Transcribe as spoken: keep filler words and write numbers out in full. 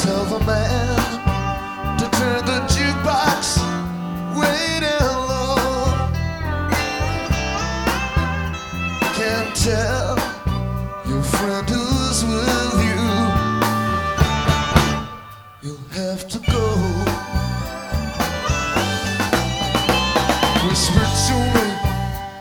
Tell the man to turn the jukebox way down low. Can't tell your friend who's with you. You'll have to